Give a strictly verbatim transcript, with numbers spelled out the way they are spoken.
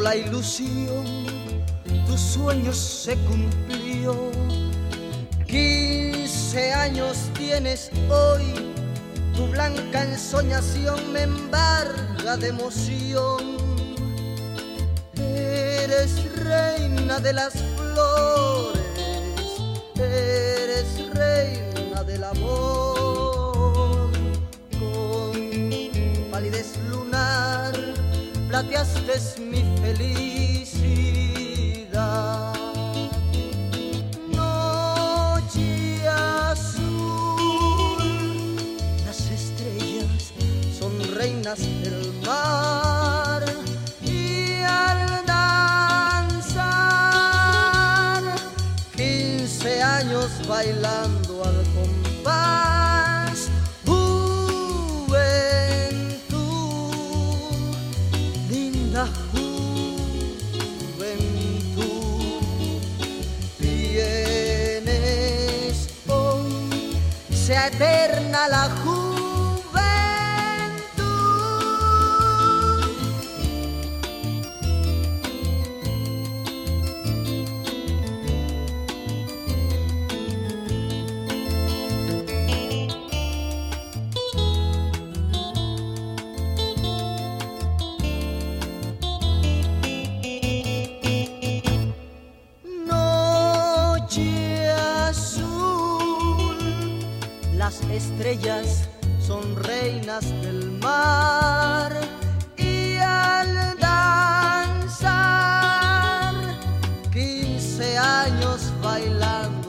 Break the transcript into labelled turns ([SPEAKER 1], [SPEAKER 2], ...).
[SPEAKER 1] la ilusión, tu sueño se cumplió. Quince años tienes hoy, tu blanca ensoñación me embarga de emoción. Eres reina de las flores, eres reina del amor. Con palidez lunar plateaste mi felicidad. Noche azul, las estrellas son reinas del mar, y al danzar quince años bailando al compás. Juventud, linda juventud, vienes hoy, sea eterna la juventud. Las estrellas son reinas del mar, y al danzar quince años bailando